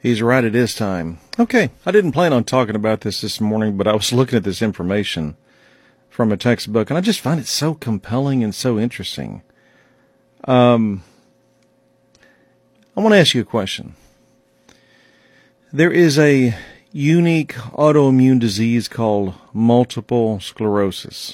He's right, it is time. Okay, I didn't plan on talking about this morning, but I was looking at this information from a textbook, and I just find it so compelling and so interesting. I want to ask you a question. There is a unique autoimmune disease called multiple sclerosis.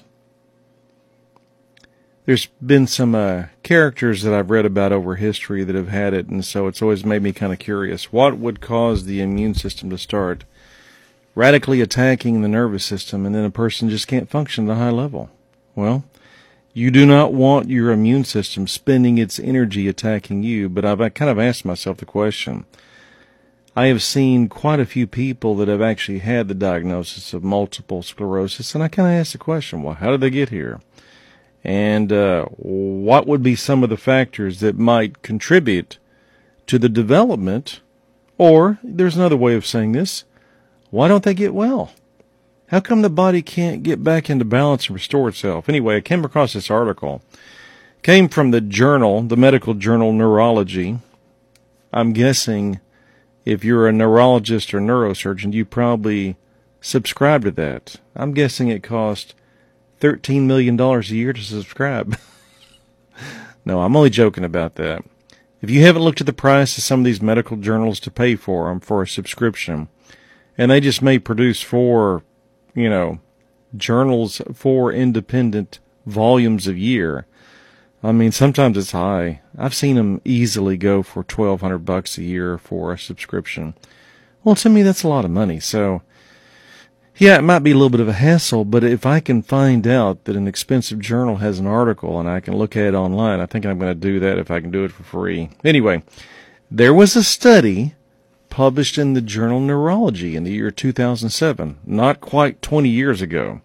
There's been some characters that I've read about over history that have had it, and so it's always made me kind of curious. What would cause the immune system to start radically attacking the nervous system, and then a person just can't function at a high level? Well, you do not want your immune system spending its energy attacking you, but I've kind of asked myself the question. I have seen quite a few people that have actually had the diagnosis of multiple sclerosis, and I kind of asked the question, well, how did they get here? And what would be some of the factors that might contribute to the development? Or, there's another way of saying this, why don't they get well? How come the body can't get back into balance and restore itself? Anyway, I came across this article. It came from the journal, the medical journal Neurology. I'm guessing if you're a neurologist or neurosurgeon, you probably subscribe to that. I'm guessing it cost $13 million a year to subscribe. No, I'm only joking about that. If you haven't looked at the price of some of these medical journals to pay for them for a subscription, and they just may produce four, journals, 4 independent volumes a year. I mean, sometimes it's high. I've seen them easily go for $1,200 a year for a subscription. Well, to me, that's a lot of money. So, yeah, it might be a little bit of a hassle, but if I can find out that an expensive journal has an article and I can look at it online, I think I'm going to do that if I can do it for free. Anyway, there was a study published in the journal Neurology in the year 2007, not quite 20 years ago.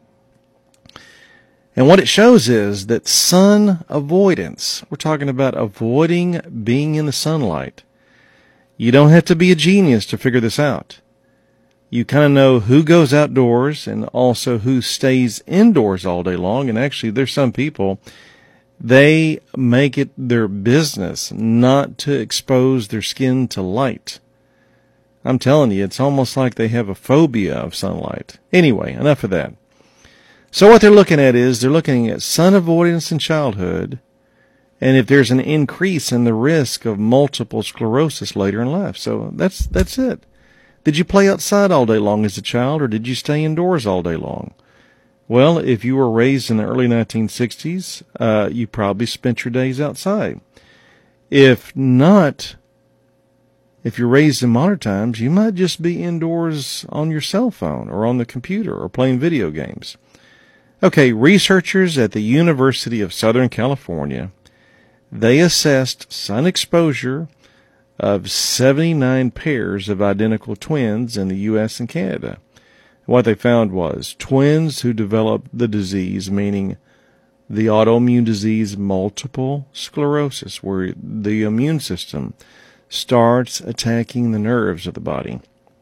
And what it shows is that sun avoidance, we're talking about avoiding being in the sunlight. You don't have to be a genius to figure this out. You kind of know who goes outdoors and also who stays indoors all day long. And actually, there's some people, they make it their business not to expose their skin to light. I'm telling you, it's almost like they have a phobia of sunlight. Anyway, enough of that. So what they're looking at is they're looking at sun avoidance in childhood, and if there's an increase in the risk of multiple sclerosis later in life. So that's it. Did you play outside all day long as a child, or did you stay indoors all day long? Well, if you were raised in the early 1960s, you probably spent your days outside. If not, if you're raised in modern times, you might just be indoors on your cell phone or on the computer or playing video games. Okay, researchers at the University of Southern California, they assessed sun exposure of 79 pairs of identical twins in the U.S. and Canada. What they found was twins who developed the disease, meaning the autoimmune disease multiple sclerosis, where the immune system starts attacking the nerves of the body.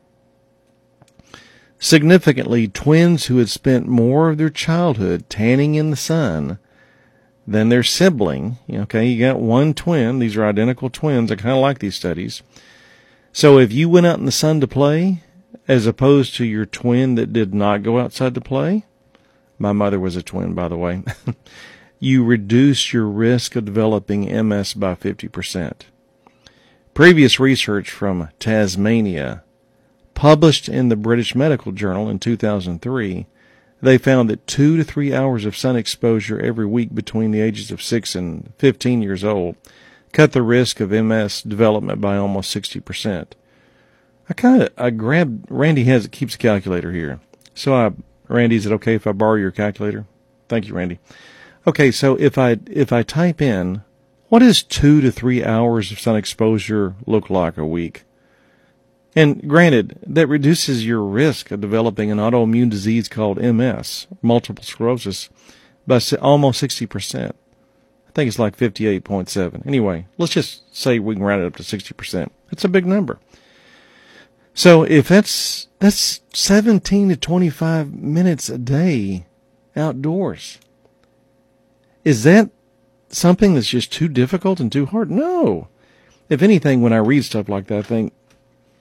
Significantly, twins who had spent more of their childhood tanning in the sun than their sibling. Okay, you got one twin. These are identical twins. I kind of like these studies. So if you went out in the sun to play, as opposed to your twin that did not go outside to play, my mother was a twin, by the way, you reduce your risk of developing MS by 50%. Previous research from Tasmania, published in the British Medical Journal in 2003, they found that 2 to 3 hours of sun exposure every week between the ages of 6 and 15 years old cut the risk of MS development by almost 60%. I grabbed, Randy keeps a calculator here. So Randy, is it okay if I borrow your calculator? Thank you, Randy. Okay, so if I type in, what does 2 to 3 hours of sun exposure look like a week? And granted, that reduces your risk of developing an autoimmune disease called MS, multiple sclerosis, by almost 60%. I think it's like 58.7. Anyway, let's just say we can round it up to 60%. That's a big number. So if that's 17 to 25 minutes a day outdoors. Is that something that's just too difficult and too hard? No. If anything, when I read stuff like that, I think,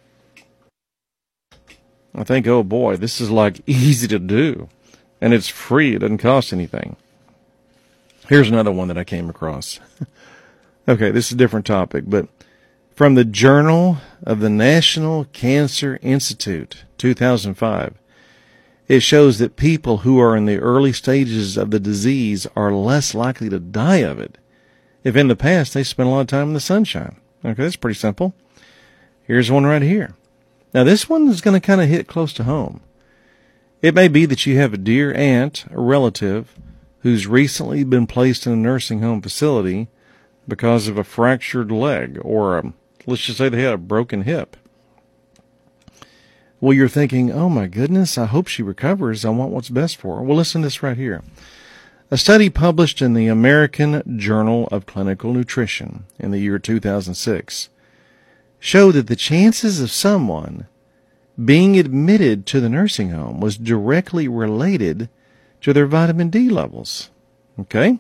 I think, oh boy, this is like easy to do. And it's free. It doesn't cost anything. Here's another one that I came across. Okay, this is a different topic, but from the Journal of the National Cancer Institute, 2005, it shows that people who are in the early stages of the disease are less likely to die of it if in the past they spent a lot of time in the sunshine. Okay, that's pretty simple. Here's one right here. Now, this one is going to kind of hit close to home. It may be that you have a dear aunt, a relative, who's recently been placed in a nursing home facility because of a fractured leg, or let's just say they had a broken hip. Well, you're thinking, oh my goodness, I hope she recovers. I want what's best for her. Well, listen to this right here. A study published in the American Journal of Clinical Nutrition in the year 2006 showed that the chances of someone being admitted to the nursing home was directly related to their vitamin D levels. Okay?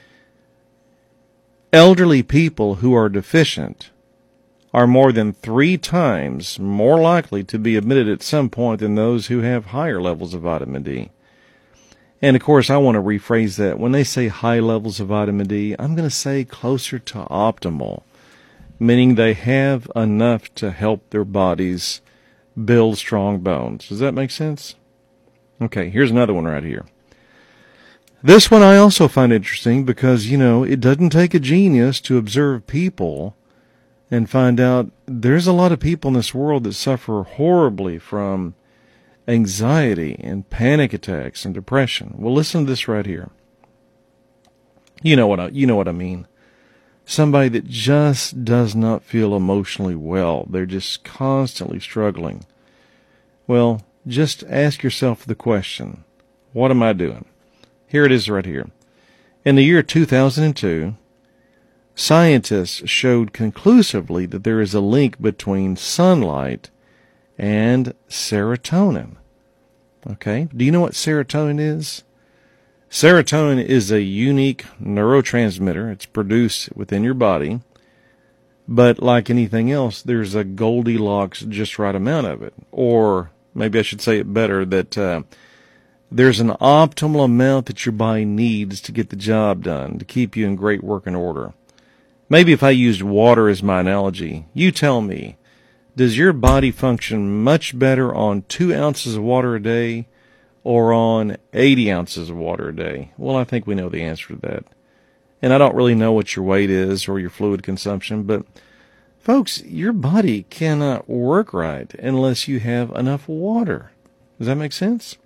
Elderly people who are deficient are more than 3 times more likely to be admitted at some point than those who have higher levels of vitamin D. And of course, I want to rephrase that. When they say high levels of vitamin D, I'm going to say closer to optimal, meaning they have enough to help their bodies build strong bones. Does that make sense? Okay, here's another one right here. This one I also find interesting because, it doesn't take a genius to observe people and find out there's a lot of people in this world that suffer horribly from anxiety and panic attacks and depression. Well, listen to this right here. You know what I mean. Somebody that just does not feel emotionally well. They're just constantly struggling. Well, just ask yourself the question, what am I doing? Here it is right here. In the year 2002, scientists showed conclusively that there is a link between sunlight and serotonin. Okay? Do you know what serotonin is? Serotonin is a unique neurotransmitter. It's produced within your body. But like anything else, there's a Goldilocks just right amount of it. Or maybe I should say it better, that there's an optimal amount that your body needs to get the job done, to keep you in great working order. Maybe if I used water as my analogy, you tell me, does your body function much better on 2 ounces of water a day or on 80 ounces of water a day? Well, I think we know the answer to that. And I don't really know what your weight is or your fluid consumption, but folks, your body cannot work right unless you have enough water. Does that make sense?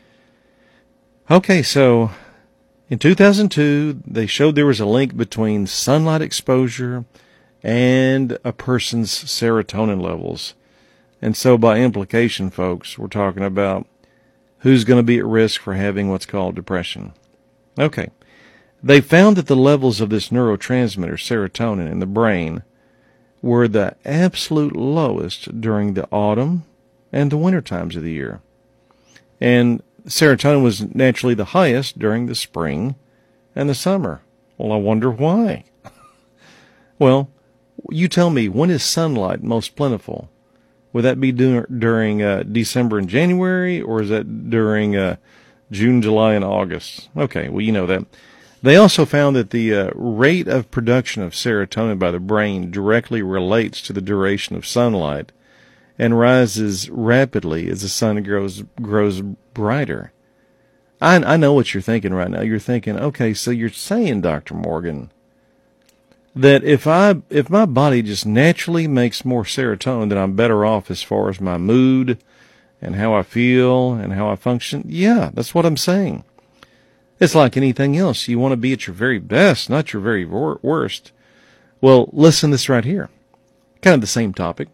Okay, so in 2002, they showed there was a link between sunlight exposure and a person's serotonin levels. And so by implication, folks, we're talking about who's going to be at risk for having what's called depression. Okay. They found that the levels of this neurotransmitter, serotonin, in the brain were the absolute lowest during the autumn and the winter times of the year. And serotonin was naturally the highest during the spring and the summer. Well, I wonder why. Well, you tell me, when is sunlight most plentiful? Would that be during December and January, or is that during June, July, and August? Okay, well, you know that. They also found that the rate of production of serotonin by the brain directly relates to the duration of sunlight and rises rapidly as the sun grows brighter. I know what you're thinking right now. You're thinking, okay, so you're saying, Dr. Morgan, that if my body just naturally makes more serotonin, then I'm better off as far as my mood and how I feel and how I function. Yeah, that's what I'm saying. It's like anything else. You want to be at your very best, not your very worst. Well, listen to this right here. Kind of the same topic.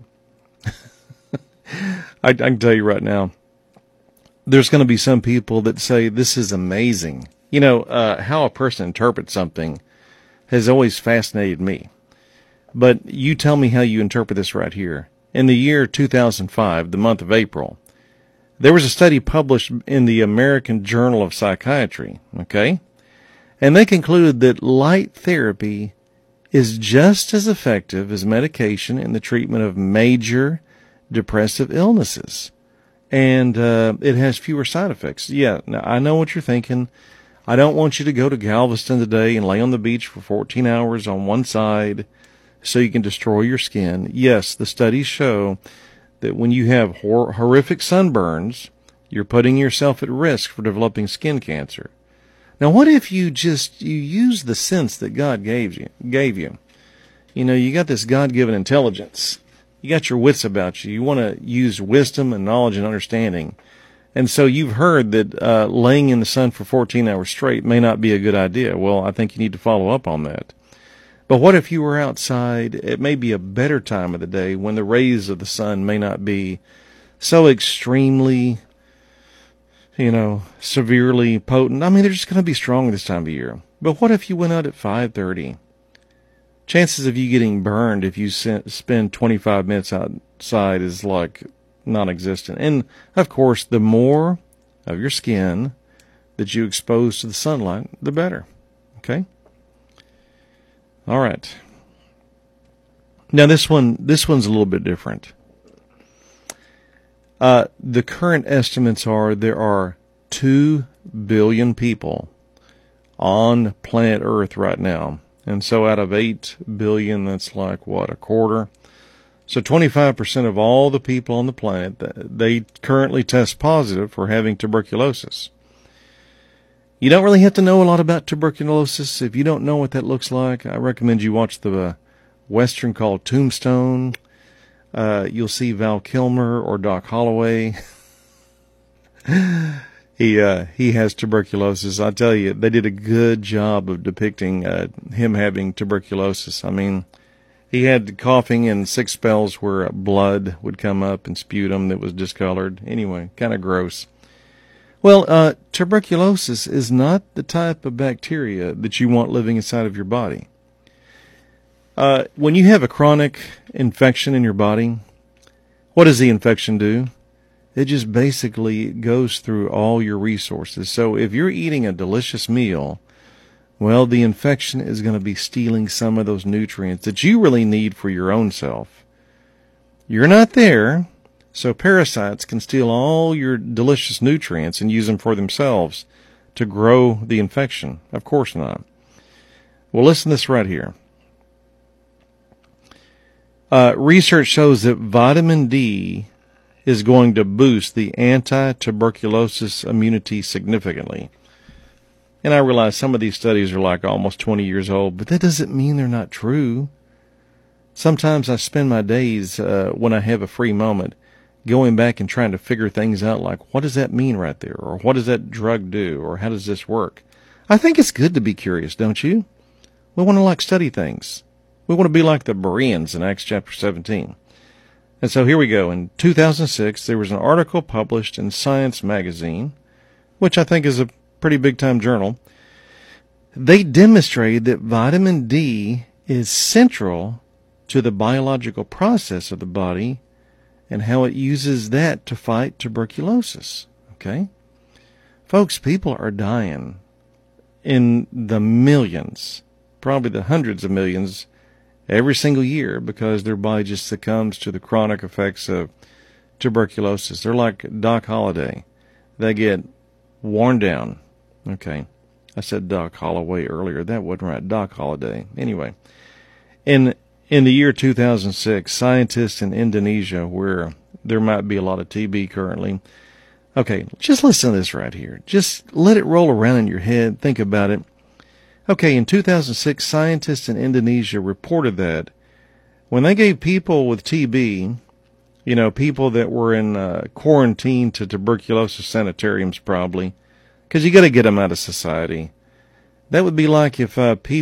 I can tell you right now, there's going to be some people that say this is amazing. How a person interprets something has always fascinated me. But you tell me how you interpret this right here. In the year 2005, the month of April, there was a study published in the American Journal of Psychiatry, okay? And they concluded that light therapy is just as effective as medication in the treatment of major depressive illnesses. and it has fewer side effects. Yeah, now I know what you're thinking. I don't want you to go to Galveston today and lay on the beach for 14 hours on one side so you can destroy your skin. Yes, the studies show that when you have horrific sunburns, you're putting yourself at risk for developing skin cancer. Now, what if you use the sense that God gave you? You know, you got this God-given intelligence. You got your wits about you. You want to use wisdom and knowledge and understanding. And so you've heard that laying in the sun for 14 hours straight may not be a good idea. Well, I think you need to follow up on that. But what if you were outside at maybe a better time of the day when the rays of the sun may not be so extremely, severely potent? I mean, they're just going to be strong this time of year. But what if you went out at 5:30? Chances of you getting burned if you spend 25 minutes outside is like non-existent. And, of course, the more of your skin that you expose to the sunlight, the better. Okay? All right. Now, this one's a little bit different. The current estimates are there are 2 billion people on planet Earth right now. And so out of 8 billion, that's like, what, a quarter? So 25% of all the people on the planet, they currently test positive for having tuberculosis. You don't really have to know a lot about tuberculosis. If you don't know what that looks like, I recommend you watch the Western called Tombstone. You'll see Val Kilmer or Doc Holloway. He has tuberculosis. I tell you, they did a good job of depicting him having tuberculosis. I mean, he had coughing and 6 spells where blood would come up and sputum that was discolored. Anyway, kind of gross. Well, tuberculosis is not the type of bacteria that you want living inside of your body. When you have a chronic infection in your body, what does the infection do? It just basically goes through all your resources. So if you're eating a delicious meal, well, the infection is going to be stealing some of those nutrients that you really need for your own self. You're not there, so parasites can steal all your delicious nutrients and use them for themselves to grow the infection. Of course not. Well, listen to this right here. Research shows that vitamin D is going to boost the anti-tuberculosis immunity significantly. And I realize some of these studies are like almost 20 years old, but that doesn't mean they're not true. Sometimes I spend my days, when I have a free moment, going back and trying to figure things out like, what does that mean right there? Or what does that drug do? Or how does this work? I think it's good to be curious, don't you? We want to study things. We want to be like the Bereans in Acts chapter 17. And so here we go. In 2006, there was an article published in Science magazine, which I think is a pretty big-time journal. They demonstrated that vitamin D is central to the biological process of the body and how it uses that to fight tuberculosis. Okay? Folks, people are dying in the millions, probably the hundreds of millions, every single year because their body just succumbs to the chronic effects of tuberculosis. They're like Doc Holliday. They get worn down. Okay. I said Doc Holloway earlier. That wasn't right. Doc Holliday. Anyway, in the year 2006, scientists in Indonesia, where there might be a lot of TB currently. Okay, just listen to this right here. Just let it roll around in your head. Think about it. Okay, in 2006, scientists in Indonesia reported that when they gave people with TB, people that were in quarantine to tuberculosis sanitariums probably, because you got to get them out of society. That would be like if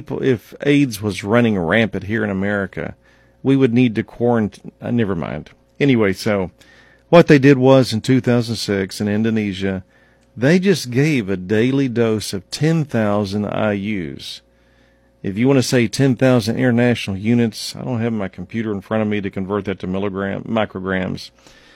AIDS was running rampant here in America, we would need to quarantine. Never mind. Anyway, so what they did was in 2006 in Indonesia, they just gave a daily dose of 10,000 IUs. If you want to say 10,000 international units, I don't have my computer in front of me to convert that to micrograms.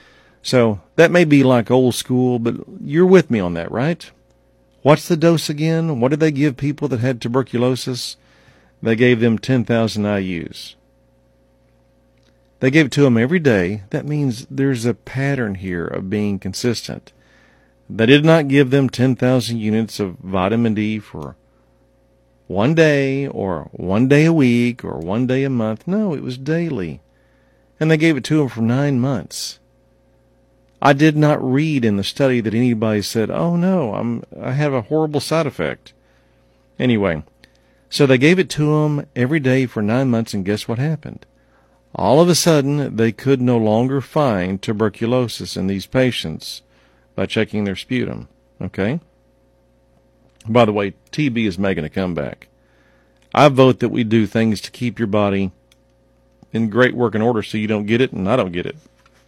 So that may be like old school, but you're with me on that, right? What's the dose again? What did they give people that had tuberculosis? They gave them 10,000 IUs. They gave it to him every day. That means there's a pattern here of being consistent. They did not give them 10,000 units of vitamin D for one day or one day a week or one day a month. No, it was daily. And they gave it to him for 9 months. I did not read in the study that anybody said, oh no, I have a horrible side effect. Anyway, so they gave it to him every day for 9 months, and guess what happened? All of a sudden, they could no longer find tuberculosis in these patients by checking their sputum. Okay? By the way, TB is making a comeback. I vote that we do things to keep your body in great working order so you don't get it and I don't get it.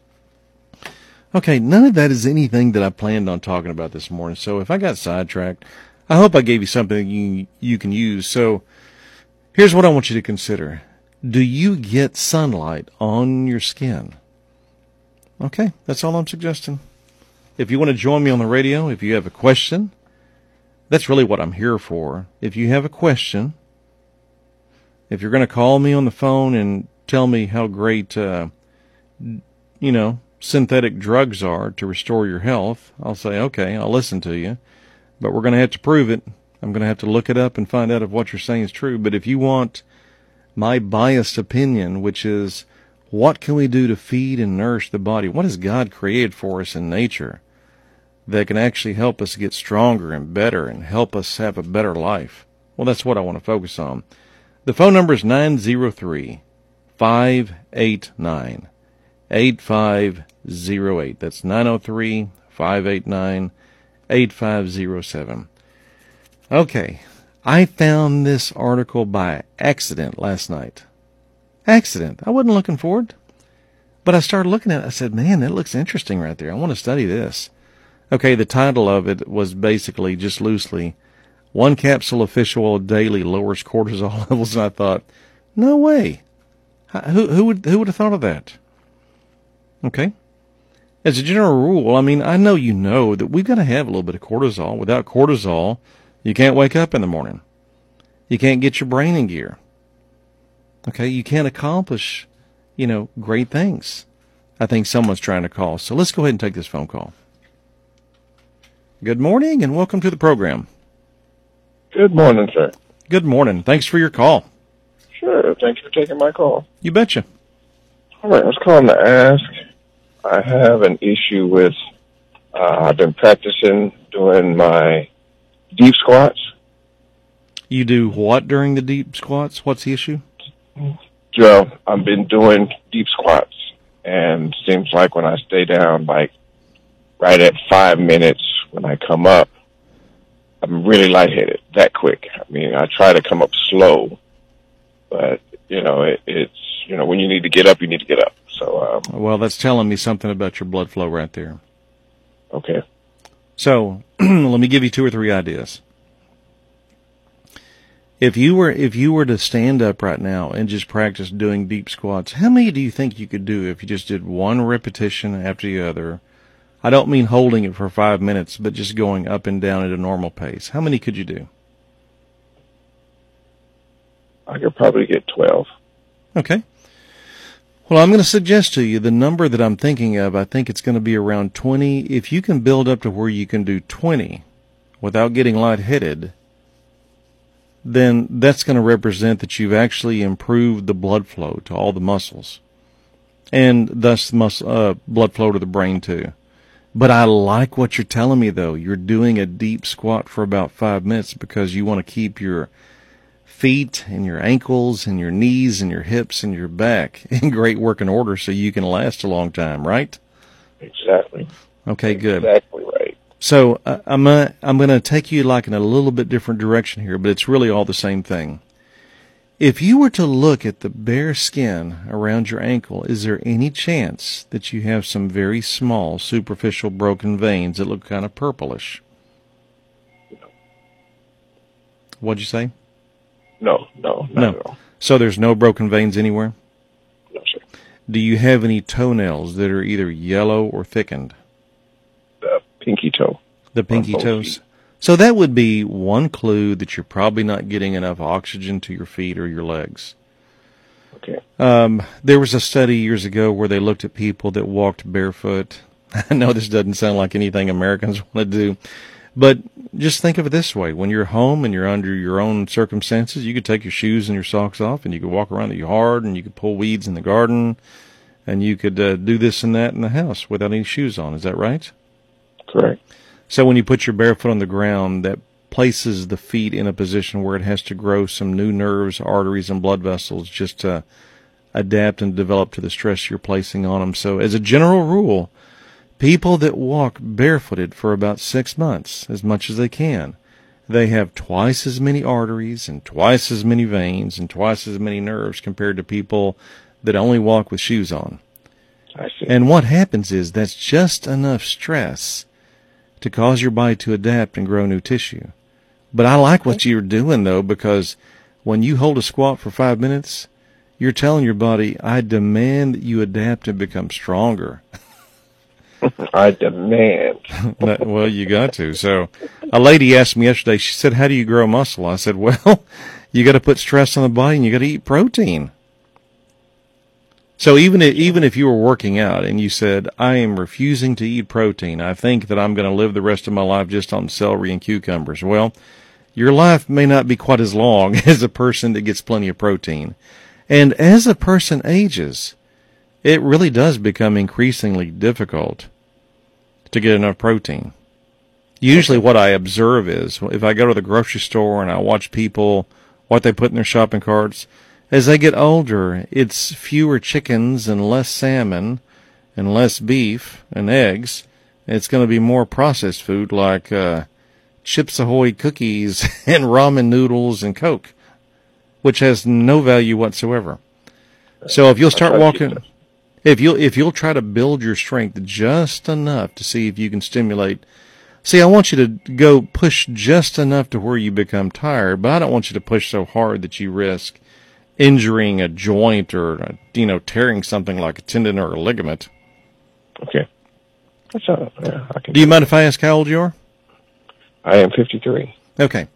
Okay, none of that is anything that I planned on talking about this morning. So if I got sidetracked, I hope I gave you something you can use. So here's what I want you to consider. Do you get sunlight on your skin? Okay, that's all I'm suggesting. If you want to join me on the radio, if you have a question, that's really what I'm here for. If you have a question, if you're going to call me on the phone and tell me how great, synthetic drugs are to restore your health, I'll say, okay, I'll listen to you. But we're going to have to prove it. I'm going to have to look it up and find out if what you're saying is true. But if you want my biased opinion, which is what can we do to feed and nourish the body? What has God created for us in nature that can actually help us get stronger and better and help us have a better life? Well, that's what I want to focus on. The phone number is 903-589-8508. That's 903-589-8507. Okay. I found this article by accident last night. Accident. I wasn't looking for it. But I started looking at it. I said, man, that looks interesting right there. I want to study this. Okay, the title of it was basically, just loosely, 1 capsule of fish oil daily lowers cortisol levels. And I thought, no way. Who would have thought of that? Okay. As a general rule, I mean, I know you know that we've got to have a little bit of cortisol. Without cortisol, you can't wake up in the morning. You can't get your brain in gear. Okay, you can't accomplish, great things. I think someone's trying to call. So let's go ahead and take this phone call. Good morning and welcome to the program. Good morning, sir. Good morning. Thanks for your call. Sure, thanks for taking my call. You betcha. All right, I was calling to ask. I have an issue with, I've been practicing doing my deep squats. You do what during the deep squats? What's the issue? Joe, I've been doing deep squats, and seems like when I stay down, like right at 5 minutes, when I come up, I'm really lightheaded that quick. I mean, I try to come up slow, but it's when you need to get up, you need to get up. So, well, that's telling me something about your blood flow right there. Okay. So let me give you 2 or 3 ideas. If you were to stand up right now and just practice doing deep squats, how many do you think you could do if you just did one repetition after the other? I don't mean holding it for 5 minutes, but just going up and down at a normal pace. How many could you do? I could probably get 12. Okay. Well, I'm going to suggest to you the number that I'm thinking of. I think it's going to be around 20. If you can build up to where you can do 20 without getting lightheaded, then that's going to represent that you've actually improved the blood flow to all the muscles, and thus blood flow to the brain too. But I like what you're telling me, though. You're doing a deep squat for about 5 minutes because you want to keep your feet and your ankles and your knees and your hips and your back in great working order so you can last a long time, right? Exactly. Okay, good. Exactly right. So I'm gonna take you like in a little bit different direction here, but it's really all the same thing. If you were to look at the bare skin around your ankle, is there any chance that you have some very small superficial broken veins that look kind of purplish? No. What'd you say? No, not at all. So there's no broken veins anywhere? No, sir. Do you have any toenails that are either yellow or thickened? The pinky toe. The pinky toes? So that would be one clue that you're probably not getting enough oxygen to your feet or your legs. Okay. There was a study years ago where they looked at people that walked barefoot. I know this doesn't sound like anything Americans want to do, but just think of it this way. When you're home and you're under your own circumstances, you could take your shoes and your socks off and you could walk around the yard and you could pull weeds in the garden and you could do this and that in the house without any shoes on. Is that right? Correct. So when you put your barefoot on the ground, that places the feet in a position where it has to grow some new nerves, arteries, and blood vessels just to adapt and develop to the stress you're placing on them. So as a general rule, people that walk barefooted for about 6 months, as much as they can, they have twice as many arteries and twice as many veins and twice as many nerves compared to people that only walk with shoes on. I see. And what happens is that's just enough stress to cause your body to adapt and grow new tissue. But I like what you're doing, though, because when you hold a squat for 5 minutes, you're telling your body, I demand that you adapt and become stronger. I demand. Well, you got to. So a lady asked me yesterday, she said, how do you grow muscle? I said, well, you got to put stress on the body and you got to eat protein. So even if you were working out and you said, I am refusing to eat protein, I think that I'm going to live the rest of my life just on celery and cucumbers. Well, your life may not be quite as long as a person that gets plenty of protein. And as a person ages, it really does become increasingly difficult to get enough protein. Usually what I observe is if I go to the grocery store and I watch people, what they put in their shopping carts, as they get older, it's fewer chickens and less salmon and less beef and eggs. It's going to be more processed food like Chips Ahoy cookies and ramen noodles and Coke, which has no value whatsoever. So if you'll start walking, if you'll try to build your strength just enough to see if you can stimulate. See, I want you to go push just enough to where you become tired, but I don't want you to push so hard that you risk injuring a joint or, tearing something like a tendon or a ligament. Okay. That's Do you mind if I ask how old you are? I am 53. Okay.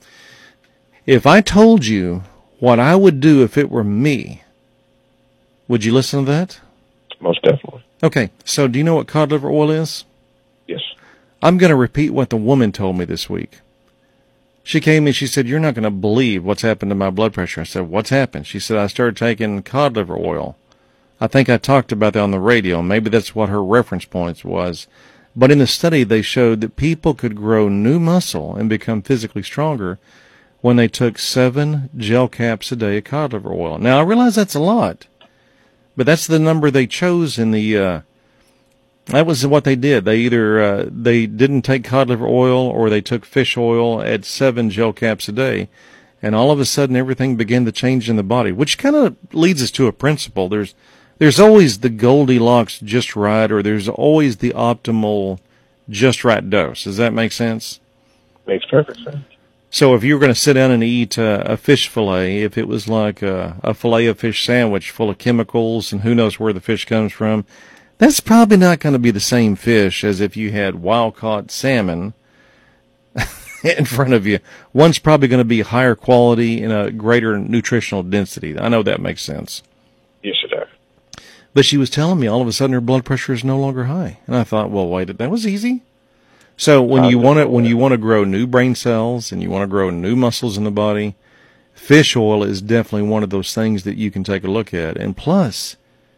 If I told you what I would do if it were me, would you listen to that? Most definitely. Okay. So do you know what cod liver oil is? Yes. I'm going to repeat what the woman told me this week. She came in, she said, you're not going to believe what's happened to my blood pressure. I said, what's happened? She said, I started taking cod liver oil. I think I talked about that on the radio. Maybe that's what her reference points was. But in the study, they showed that people could grow new muscle and become physically stronger when they took 7 gel caps a day of cod liver oil. Now, I realize that's a lot, but that's the number they chose in the that was what they did. They either they didn't take cod liver oil or they took fish oil at 7 gel caps a day, and all of a sudden everything began to change in the body, which kind of leads us to a principle. There's always the Goldilocks just right, or there's always the optimal just right dose. Does that make sense? Makes perfect sense. So if you were going to sit down and eat a fish fillet, if it was like a fillet of fish sandwich full of chemicals and who knows where the fish comes from, that's probably not going to be the same fish as if you had wild-caught salmon in front of you. One's probably going to be higher quality and a greater nutritional density. I know that makes sense. Yes, it does. But she was telling me all of a sudden her blood pressure is no longer high. And I thought, well, wait, that was easy. So when you want to grow new brain cells and you want to grow new muscles in the body, fish oil is definitely one of those things that you can take a look at. And plus,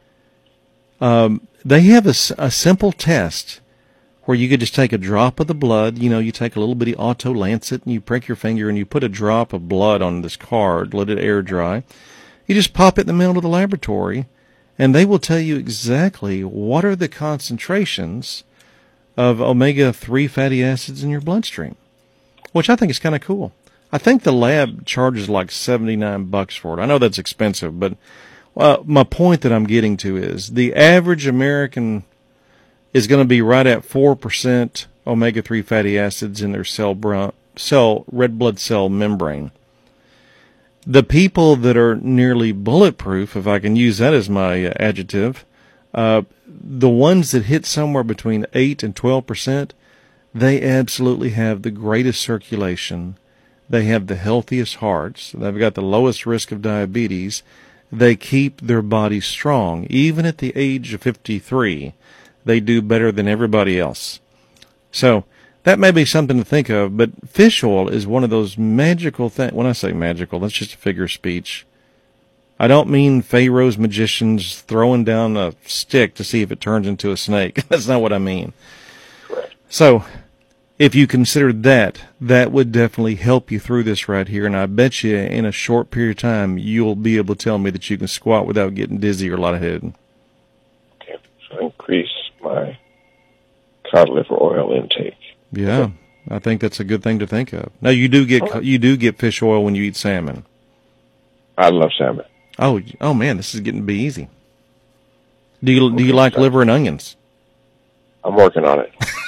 they have a simple test where you could just take a drop of the blood. You take a little bitty auto lancet and you prick your finger and you put a drop of blood on this card, let it air dry. You just pop it in the middle of the laboratory, and they will tell you exactly what are the concentrations of omega-3 fatty acids in your bloodstream, which I think is kind of cool. I think the lab charges like $79 for it. I know that's expensive, but my point that I'm getting to is the average American is going to be right at 4% omega-3 fatty acids in their red blood cell membrane. The people that are nearly bulletproof, if I can use that as my adjective, the ones that hit somewhere between 8 and 12%, they absolutely have the greatest circulation. They have the healthiest hearts. They've got the lowest risk of diabetes. they keep their bodies strong. Even at the age of 53, they do better than everybody else. So that may be something to think of, but fish oil is one of those magical things. When I say magical, that's just a figure of speech. I don't mean Pharaoh's magicians throwing down a stick to see if it turns into a snake. That's not what I mean. Correct. So if you consider that, that would definitely help you through this right here. And I bet you in a short period of time, you'll be able to tell me that you can squat without getting dizzy or lightheaded. Okay. So increase my cod liver oil intake. Yeah. I think that's a good thing to think of. Now you do get fish oil when you eat salmon. I love salmon. Oh man, this is getting to be easy. Do you like liver and onions? I'm working on it.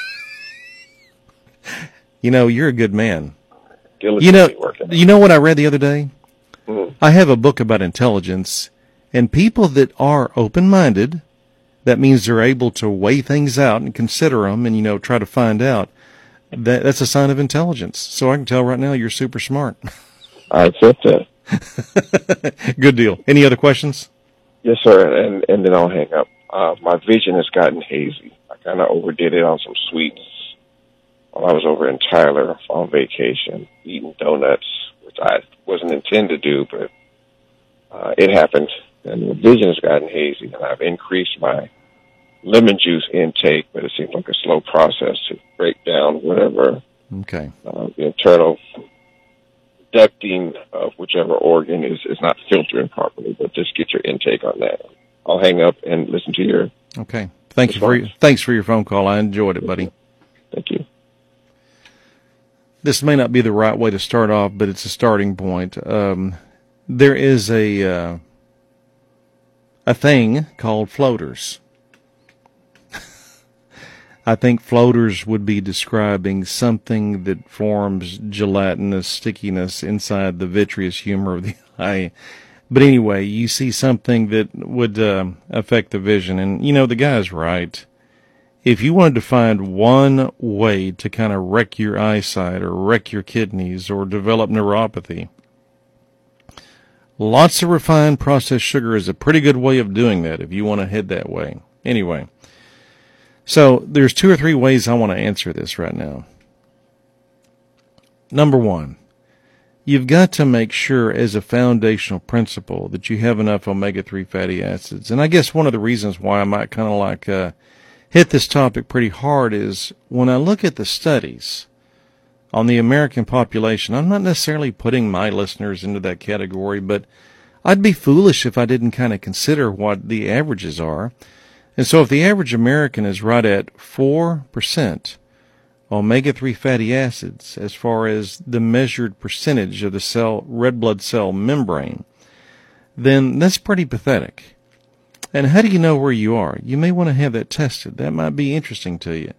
You know, you're a good man. Diligently working. You know what I read the other day? Mm. I have a book about intelligence, and people that are open-minded, that means they're able to weigh things out and consider them and, try to find out. That's a sign of intelligence. So I can tell right now you're super smart. I accept that. Good deal. Any other questions? Yes, sir. And then I'll hang up. My vision has gotten hazy. I kind of overdid it on some sweets while I was over in Tyler on vacation, eating donuts, which I wasn't intended to do, but it happened. And the vision has gotten hazy, and I've increased my lemon juice intake, but it seems like a slow process to break down whatever the internal ducting of whichever organ is not filtering properly, but just get your intake on that. I'll hang up and listen to your Okay. Thanks for your phone call. I enjoyed it, buddy. Thank you. This may not be the right way to start off, but it's a starting point. There is a thing called floaters. I think floaters would be describing something that forms gelatinous stickiness inside the vitreous humor of the eye. But anyway, you see something that would affect the vision. And, the guy's right. If you wanted to find one way to kind of wreck your eyesight or wreck your kidneys or develop neuropathy, lots of refined processed sugar is a pretty good way of doing that if you want to head that way. Anyway. So there's 2 or 3 ways I want to answer this right now. Number 1, you've got to make sure as a foundational principle that you have enough omega-3 fatty acids. And I guess one of the reasons why I might kind of hit this topic pretty hard is when I look at the studies on the American population, I'm not necessarily putting my listeners into that category, but I'd be foolish if I didn't kind of consider what the averages are. And so if the average American is right at 4% omega-3 fatty acids as far as the measured percentage of the red blood cell membrane, then that's pretty pathetic. And how do you know where you are? You may want to have that tested. That might be interesting to you.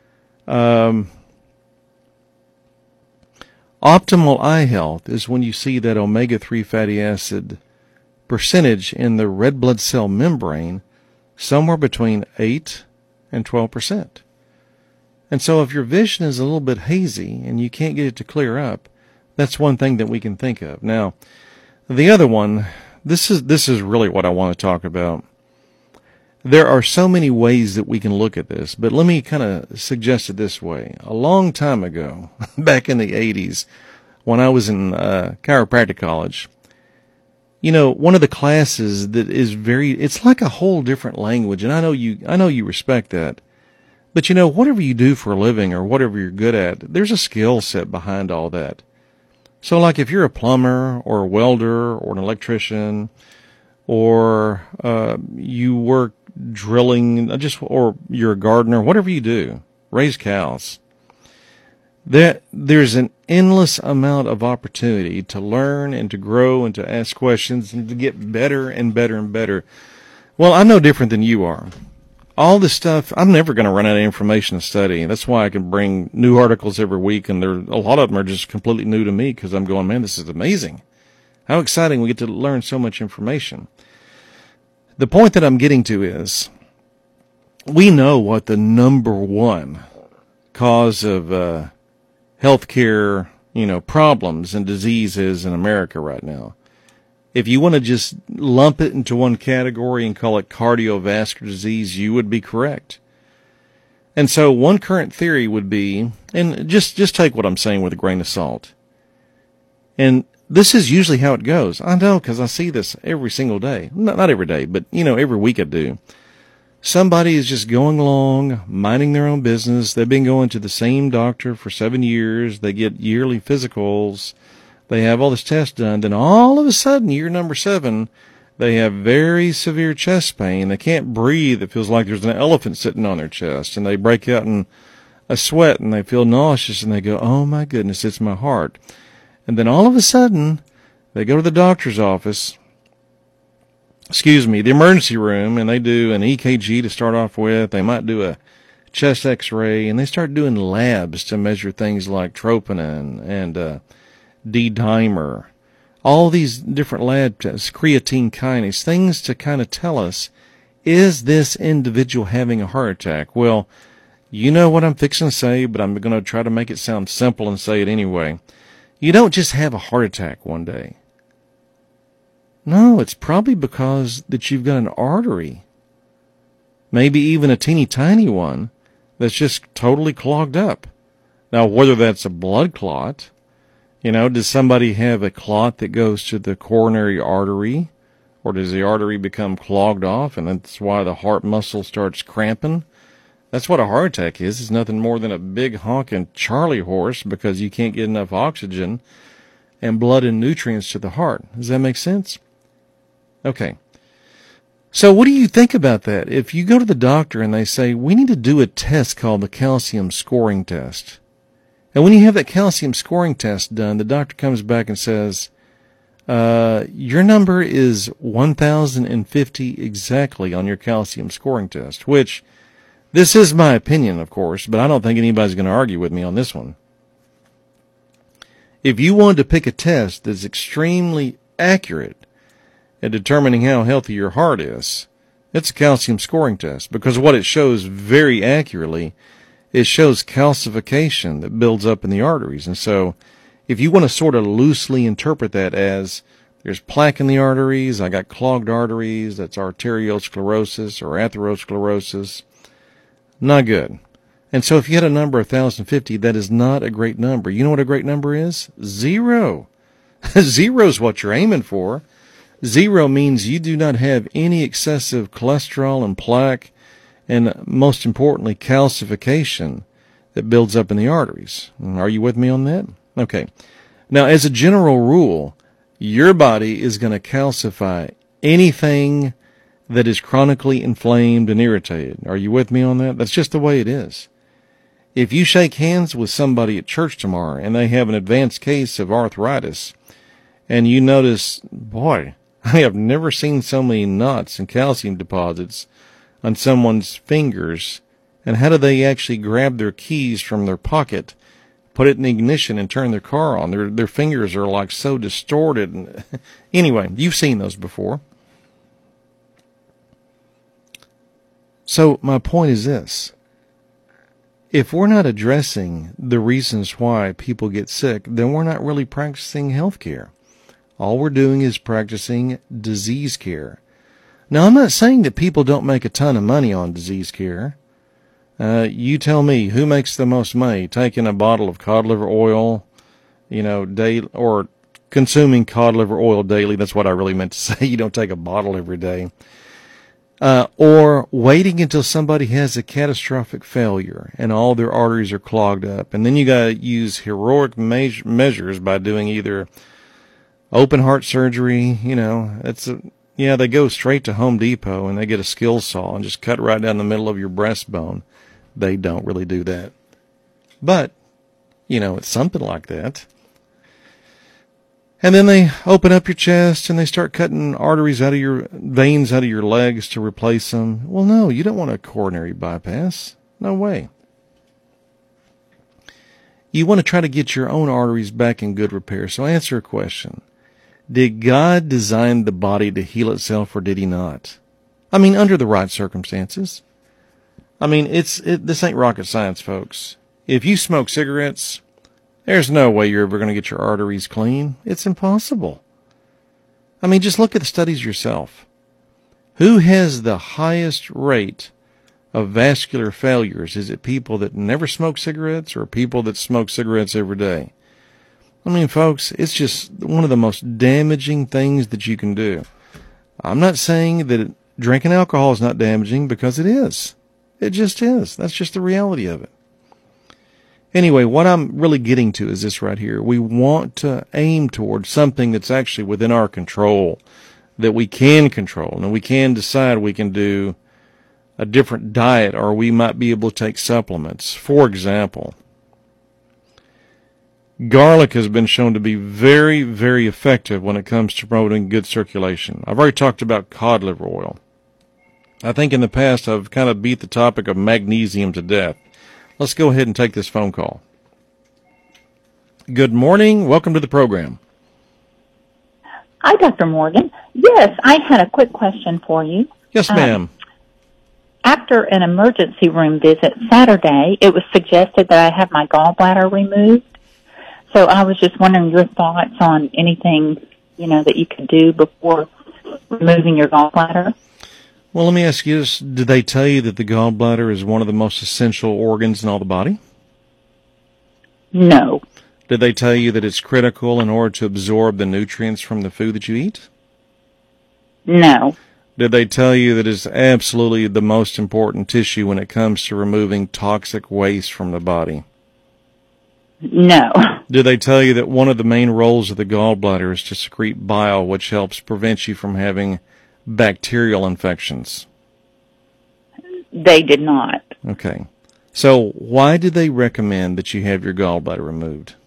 Optimal eye health is when you see that omega-3 fatty acid percentage in the red blood cell membrane somewhere between 8 and 12%. And so if your vision is a little bit hazy and you can't get it to clear up, that's one thing that we can think of. Now, the other one, this is really what I want to talk about. There are so many ways that we can look at this, but let me kind of suggest it this way. A long time ago, back in the 80s, when I was in chiropractic college, one of the classes that is it's like a whole different language, and I know you respect that. But whatever you do for a living or whatever you're good at, there's a skill set behind all that. So like if you're a plumber or a welder or an electrician or you work drilling, or you're a gardener, whatever you do, raise cows, there's an endless amount of opportunity to learn and to grow and to ask questions and to get better and better and better. Well, I'm no different than you are. All this stuff, I'm never going to run out of information to study. That's why I can bring new articles every week, and a lot of them are just completely new to me because I'm going, man, this is amazing. How exciting we get to learn so much information. The point that I'm getting to is we know what the number one cause of healthcare, problems and diseases in America right now. If you want to just lump it into one category and call it cardiovascular disease, you would be correct. And so one current theory would be, and just take what I'm saying with a grain of salt. And this is usually how it goes. I know, because I see this every single day. Not every day, but, every week I do. Somebody is just going along, minding their own business. They've been going to the same doctor for 7 years. They get yearly physicals. They have all this test done. Then all of a sudden, year number 7, they have very severe chest pain. They can't breathe. It feels like there's an elephant sitting on their chest. And they break out in a sweat and they feel nauseous and they go, oh my goodness, it's my heart. And then all of a sudden, they go to the doctor's office, the emergency room, and they do an EKG to start off with. They might do a chest x-ray, and they start doing labs to measure things like troponin and D-dimer, all these different lab tests, creatine kinase, things to kind of tell us, is this individual having a heart attack? Well, you know what I'm fixing to say, but I'm going to try to make it sound simple and say it anyway. You don't just have a heart attack one day. No, it's probably because that you've got an artery, maybe even a teeny tiny one, that's just totally clogged up. Now, whether that's a blood clot, does somebody have a clot that goes to the coronary artery, or does the artery become clogged off, and that's why the heart muscle starts cramping? That's what a heart attack is. It's nothing more than a big honking Charlie horse because you can't get enough oxygen and blood and nutrients to the heart. Does that make sense? Okay. So what do you think about that? If you go to the doctor and they say, we need to do a test called the calcium scoring test. And when you have that calcium scoring test done, the doctor comes back and says, your number is 1,050 exactly on your calcium scoring test, which this is my opinion, of course, but I don't think anybody's going to argue with me on this one. If you wanted to pick a test that's extremely accurate at determining how healthy your heart is, it's a calcium scoring test, because what it shows very accurately, it shows calcification that builds up in the arteries. And so if you want to sort of loosely interpret that as there's plaque in the arteries, I got clogged arteries, that's arteriosclerosis or atherosclerosis, not good. And so if you had a number of 1,050, that is not a great number. You know what a great number is? 0. 0 is what you're aiming for. 0 means you do not have any excessive cholesterol and plaque, and most importantly, calcification that builds up in the arteries. Are you with me on that? Okay. Now, as a general rule, your body is going to calcify anything that is chronically inflamed and irritated. Are you with me on that? That's just the way it is. If you shake hands with somebody at church tomorrow and they have an advanced case of arthritis, and you notice, boy, I have never seen so many knots and calcium deposits on someone's fingers, and how do they actually grab their keys from their pocket, put it in the ignition, and turn their car on? Their fingers are like so distorted. Anyway, you've seen those before. So my point is this. If we're not addressing the reasons why people get sick, then we're not really practicing health care. All we're doing is practicing disease care. Now, I'm not saying that people don't make a ton of money on disease care. You tell me, who makes the most money? Taking a bottle of cod liver oil, daily, or consuming cod liver oil daily. That's what I really meant to say. You don't take a bottle every day. Or waiting until somebody has a catastrophic failure and all their arteries are clogged up. And then you got to use heroic measures by doing either open heart surgery, they go straight to Home Depot and they get a skill saw and just cut right down the middle of your breastbone. They don't really do that. But, it's something like that. And then they open up your chest and they start cutting arteries out of your veins out of your legs to replace them. Well, no, you don't want a coronary bypass. No way. You want to try to get your own arteries back in good repair. So answer a question. Did God design the body to heal itself, or did he not? I mean, under the right circumstances. I mean, this ain't rocket science, folks. If you smoke cigarettes, there's no way you're ever going to get your arteries clean. It's impossible. I mean, just look at the studies yourself. Who has the highest rate of vascular failures? Is it people that never smoke cigarettes or people that smoke cigarettes every day? I mean, folks, it's just one of the most damaging things that you can do. I'm not saying that drinking alcohol is not damaging, because it is. It just is. That's just the reality of it. Anyway, what I'm really getting to is this right here. We want to aim towards something that's actually within our control, that we can control, and we can decide we can do a different diet, or we might be able to take supplements. For example, garlic has been shown to be very, very effective when it comes to promoting good circulation. I've already talked about cod liver oil. I think in the past I've kind of beat the topic of magnesium to death. Let's go ahead and take this phone call. Good morning. Welcome to the program. Hi, Dr. Morgan. Yes, I had a quick question for you. Yes, ma'am. After an emergency room visit Saturday, it was suggested that I have my gallbladder removed. So I was just wondering your thoughts on anything, that you could do before removing your gallbladder. Well, let me ask you this. Did they tell you that the gallbladder is one of the most essential organs in all the body? No. Did they tell you that it's critical in order to absorb the nutrients from the food that you eat? No. Did they tell you that it's absolutely the most important tissue when it comes to removing toxic waste from the body? No. Did they tell you that one of the main roles of the gallbladder is to secrete bile, which helps prevent you from having bacterial infections? They did not. Okay. So why did they recommend that you have your gallbladder removed?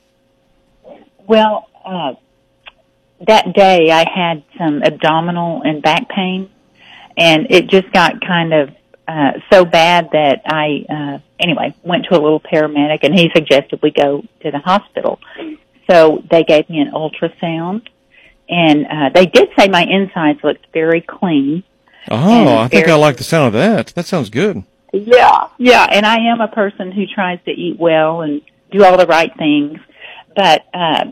Well, that day I had some abdominal and back pain, and it just got kind of so bad that I, went to a little paramedic, and he suggested we go to the hospital. So they gave me an ultrasound, and they did say my insides looked very clean. Oh, I think I like the sound of that. That sounds good. Yeah, and I am a person who tries to eat well and do all the right things. But,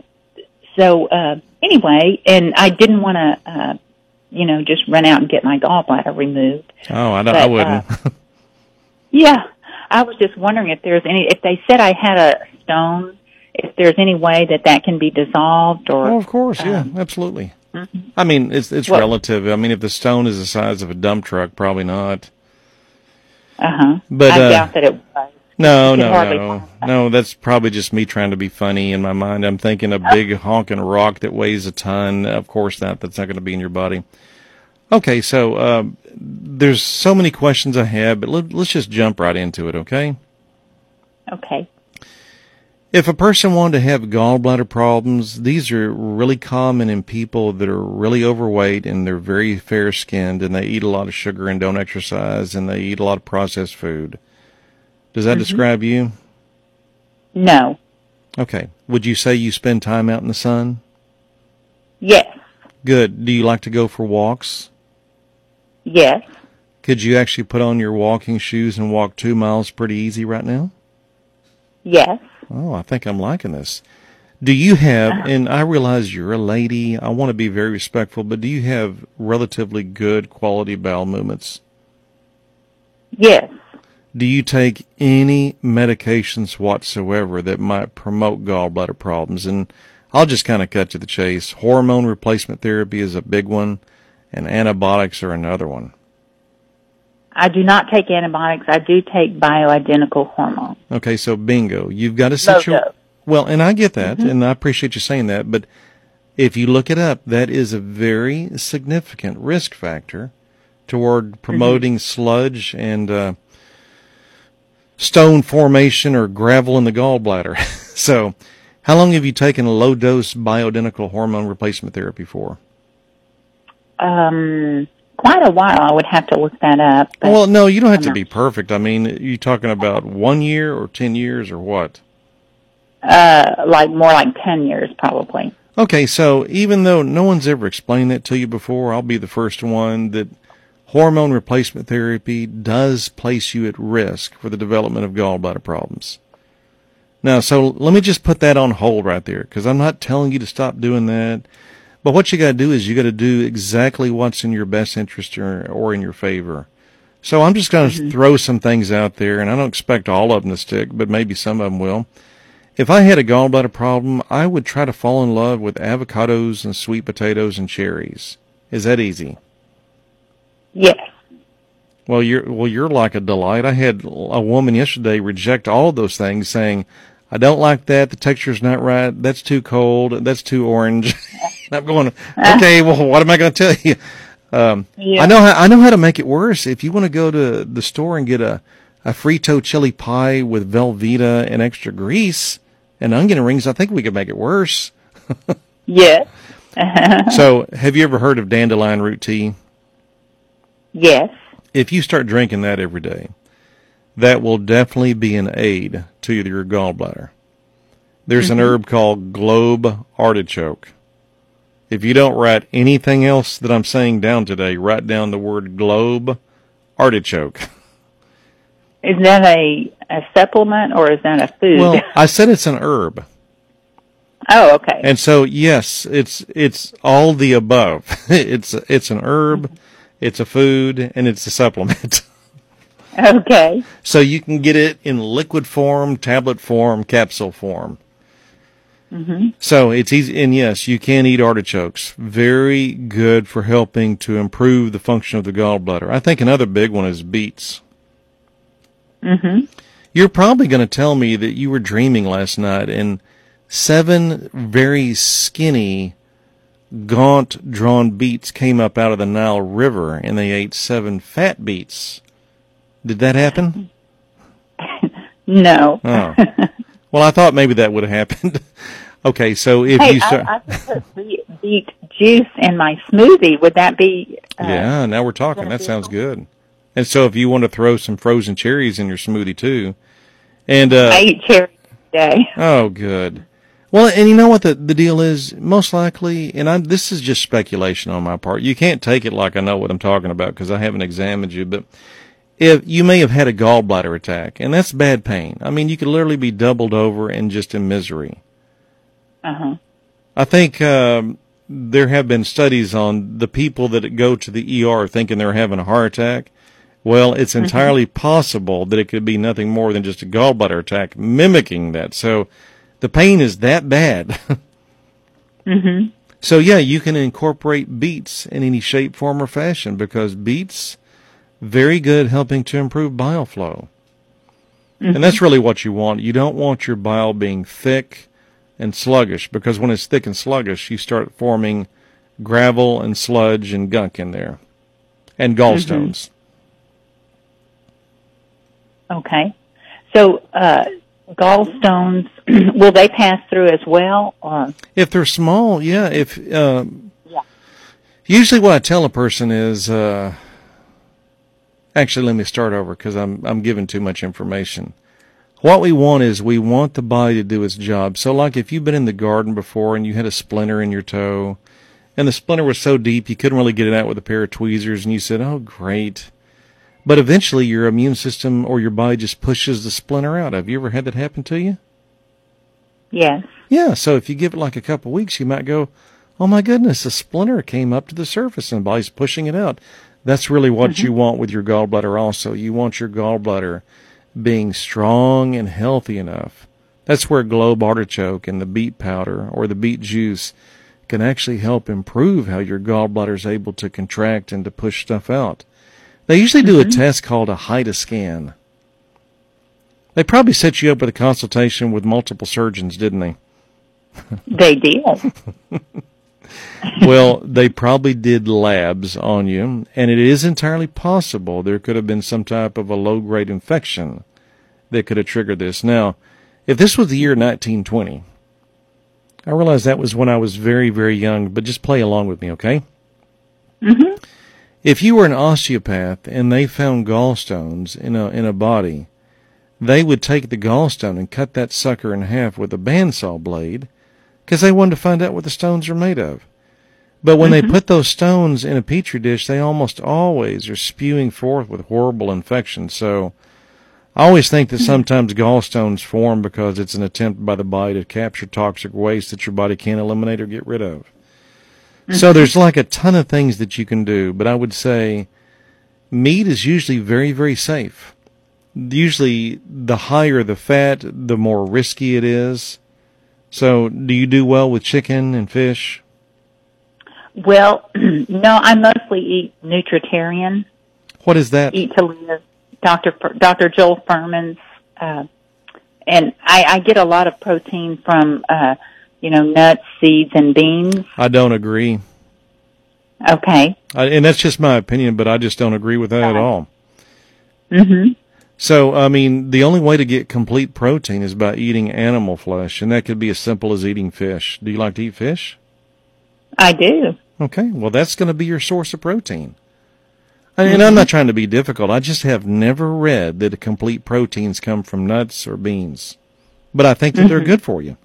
anyway, and I didn't want to, just run out and get my gallbladder removed. Oh, I wouldn't. Yeah, I was just wondering if they said I had a stone, if there's any way that can be dissolved or. Oh, of course, yeah, absolutely. Mm-hmm. I mean, it's relative. I mean, if the stone is the size of a dump truck, probably not. But I doubt that it was. No, that's probably just me trying to be funny in my mind. I'm thinking a big honking rock that weighs a ton. Of course not. That's not going to be in your body. Okay, so there's so many questions I have, but let's just jump right into it, okay? Okay. If a person wanted to have gallbladder problems, these are really common in people that are really overweight and they're very fair-skinned and they eat a lot of sugar and don't exercise and they eat a lot of processed food. Does that describe you? No. Okay. Would you say you spend time out in the sun? Yes. Good. Do you like to go for walks? Yes. Could you actually put on your walking shoes and walk 2 miles pretty easy right now? Yes. Oh, I think I'm liking this. Do you have, and I realize you're a lady, I want to be very respectful, but do you have relatively good quality bowel movements? Yes. Do you take any medications whatsoever that might promote gallbladder problems? And I'll just kind of cut to the chase. Hormone replacement therapy is a big one, and antibiotics are another one. I do not take antibiotics. I do take bioidentical hormone. Okay, so bingo. You've got a situation. Well, and I get that, and I appreciate you saying that, but if you look it up, that is a very significant risk factor toward promoting sludge and stone formation or gravel in the gallbladder. So, how long have you taken a low-dose bioidentical hormone replacement therapy for? Quite a while. I would have to look that up. Well, no, you don't have to be perfect. I mean, you talking about 1 year or 10 years or what? More like 10 years probably. Okay, so even though no one's ever explained that to you before, I'll be the first one that hormone replacement therapy does place you at risk for the development of gallbladder problems. Now, so let me just put that on hold right there, because I'm not telling you to stop doing that. But what you got to do is you got to do exactly what's in your best interest or in your favor. So I'm just going to throw some things out there, and I don't expect all of them to stick, but maybe some of them will. If I had a gallbladder problem, I would try to fall in love with avocados and sweet potatoes and cherries. Is that easy? Yes. Well, you're like a delight. I had a woman yesterday reject all of those things, saying, "I don't like that. The texture's not right. That's too cold. That's too orange." I'm going, okay. Well, what am I going to tell you? Yeah. I know how to make it worse. If you want to go to the store and get a Frito chili pie with Velveeta and extra grease and onion rings, I think we could make it worse. Yes. So, have you ever heard of dandelion root tea? Yes. If you start drinking that every day, that will definitely be an aid to your gallbladder. There's an herb called globe artichoke. If you don't write anything else that I'm saying down today, write down the word globe artichoke. Is that a supplement or is that a food? Well, I said it's an herb. Oh, okay. And so, yes, it's all the above. It's an herb, it's a food, and it's a supplement. Okay. So you can get it in liquid form, tablet form, capsule form. So it's easy, and yes, you can eat artichokes. Very good for helping to improve the function of the gallbladder. I think another big one is beets. You're probably going to tell me that you were dreaming last night and 7 very skinny, gaunt, drawn beets came up out of the Nile River, and they ate 7 fat beets. Did that happen? No. Oh. Well, I thought maybe that would have happened. Okay, so if Hey, you start... I could put beet juice in my smoothie. Would that be... yeah, now we're talking. That sounds good. And so if you want to throw some frozen cherries in your smoothie, too. And I eat cherries today. oh, good. Well, and you know what the deal is? Most likely, and this is just speculation on my part. You can't take it like I know what I'm talking about because I haven't examined you, but if you may have had a gallbladder attack, and that's bad pain. I mean, you could literally be doubled over and just in misery. I think there have been studies on the people that go to the ER thinking they're having a heart attack. Well, it's entirely possible that it could be nothing more than just a gallbladder attack mimicking that. So the pain is that bad. So, yeah, you can incorporate beets in any shape, form, or fashion because beets, very good helping to improve bile flow. And that's really what you want. You don't want your bile being thick and sluggish because when it's thick and sluggish, you start forming gravel and sludge and gunk in there and gallstones. Okay. So, gallstones, will they pass through as well? Or? If they're small, yeah. Usually what I tell a person is, actually, let me start over because I'm giving too much information. What we want is we want the body to do its job. So like if you've been in the garden before and you had a splinter in your toe and the splinter was so deep you couldn't really get it out with a pair of tweezers and you said, oh, great. But eventually your immune system or your body just pushes the splinter out. Have you ever had that happen to you? Yes. Yeah, so if you give it like a couple weeks, you might go, oh my goodness, the splinter came up to the surface and the body's pushing it out. That's really what you want with your gallbladder also. You want your gallbladder being strong and healthy enough. That's where globe artichoke and the beet powder or the beet juice can actually help improve how your gallbladder is able to contract and to push stuff out. They usually do a test called a HIDA scan. They probably set you up with a consultation with multiple surgeons, didn't they? They did. Well, they probably did labs on you, and it is entirely possible there could have been some type of a low-grade infection that could have triggered this. Now, if this was the year 1920, I realize that was when I was very, very young, but just play along with me, okay? If you were an osteopath and they found gallstones in a body, they would take the gallstone and cut that sucker in half with a bandsaw blade because they wanted to find out what the stones are made of. But when they put those stones in a petri dish, they almost always are spewing forth with horrible infections. So I always think that sometimes gallstones form because it's an attempt by the body to capture toxic waste that your body can't eliminate or get rid of. So there's like a ton of things that you can do, but I would say meat is usually very, very safe. Usually the higher the fat, the more risky it is. So do you do well with chicken and fish? Well, no, I mostly eat nutritarian. What is that? Eat to Live, Dr. Joel Furman's, and I get a lot of protein from, nuts, seeds, and beans. I don't agree. Okay. And that's just my opinion, but I just don't agree with that at all. Mm-hmm. So, I mean, the only way to get complete protein is by eating animal flesh, and that could be as simple as eating fish. Do you like to eat fish? I do. Okay, well, that's going to be your source of protein. And I'm not trying to be difficult. I just have never read that complete proteins come from nuts or beans. But I think that they're good for you.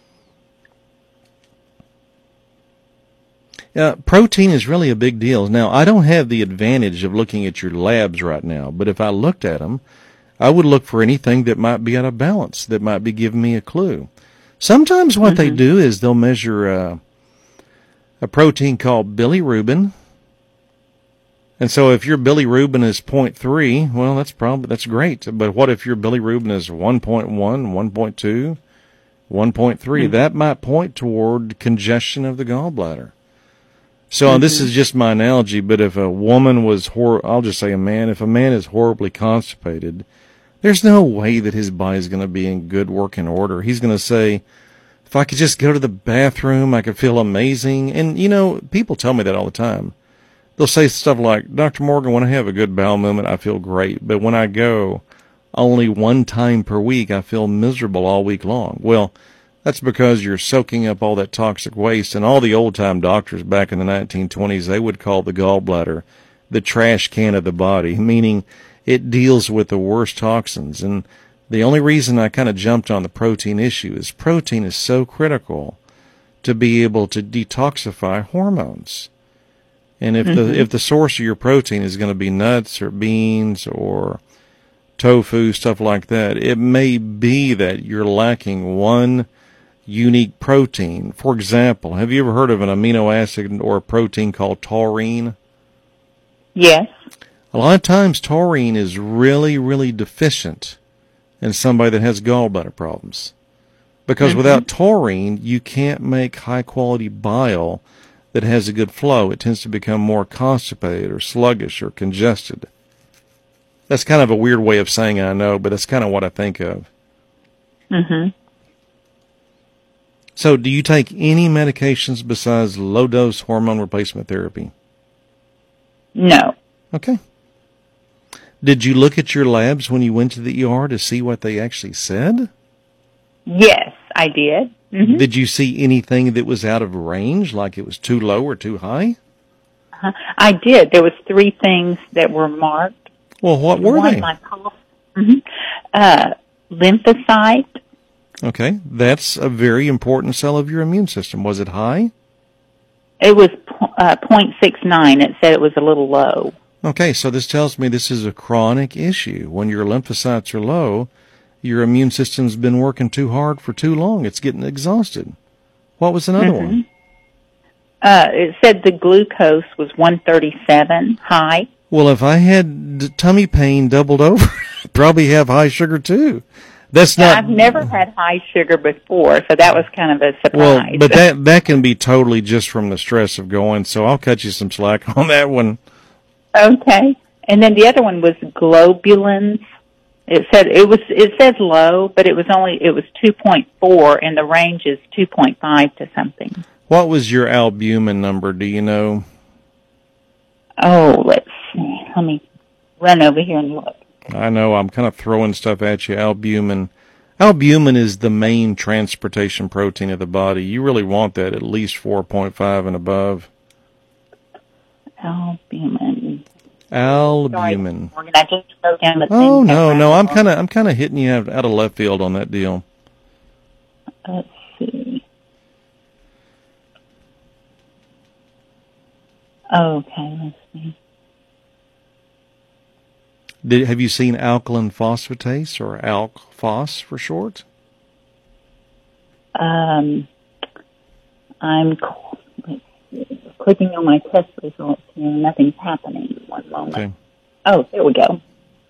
Protein is really a big deal. Now, I don't have the advantage of looking at your labs right now, but if I looked at them, I would look for anything that might be out of balance, that might be giving me a clue. Sometimes what they do is they'll measure a protein called bilirubin. And so if your bilirubin is 0.3, well, that's great. But what if your bilirubin is 1.1, 1.2, 1.3? That might point toward congestion of the gallbladder. So this is just my analogy, but if a woman was, I'll just say a man, if a man is horribly constipated, there's no way that his body's going to be in good working order. He's going to say, if I could just go to the bathroom, I could feel amazing. And, people tell me that all the time. They'll say stuff like, Dr. Morgan, when I have a good bowel movement, I feel great. But when I go only one time per week, I feel miserable all week long. Well, that's because you're soaking up all that toxic waste. And all the old-time doctors back in the 1920s, they would call the gallbladder the trash can of the body, meaning it deals with the worst toxins. And the only reason I kind of jumped on the protein issue is protein is so critical to be able to detoxify hormones. And if the source of your protein is going to be nuts or beans or tofu, stuff like that, it may be that you're lacking one unique protein. For example, have you ever heard of an amino acid or a protein called taurine? Yes. A lot of times taurine is really, really deficient in somebody that has gallbladder problems. Because without taurine, you can't make high-quality bile that has a good flow. It tends to become more constipated or sluggish or congested. That's kind of a weird way of saying it, I know, but that's kind of what I think of. So do you take any medications besides low-dose hormone replacement therapy? No. Okay. Did you look at your labs when you went to the ER to see what they actually said? Yes, I did. Did you see anything that was out of range, like it was too low or too high? I did. There was 3 things that were marked. Well, what were they? My lymphocyte. Okay, that's a very important cell of your immune system. Was it high? It was 0.69. It said it was a little low. Okay, so this tells me this is a chronic issue. When your lymphocytes are low, your immune system's been working too hard for too long. It's getting exhausted. What was another one? It said the glucose was 137 high. Well, if I had tummy pain doubled over, I'd probably have high sugar too. That's not. I've never had high sugar before, so that was kind of a surprise. Well, but that can be totally just from the stress of going. So I'll cut you some slack on that one. Okay, and then the other one was globulins. It says low, but it was 2.4, and the range is 2.5 to something. What was your albumin number? Do you know? Oh, let's see. Let me run over here and look. I know, I'm kind of throwing stuff at you. Albumin. Albumin is the main transportation protein of the body. You really want that at least 4.5 and above. Albumin. Albumin. Sorry, I just wrote down the thing. Oh, no, I'm kind of hitting you out of left field on that deal. Let's see. Okay, let's see. Have you seen alkaline phosphatase, or ALK-PHOS for short? Let's see. clicking on my test results here. Nothing's happening. One moment. Okay. Oh, there we go.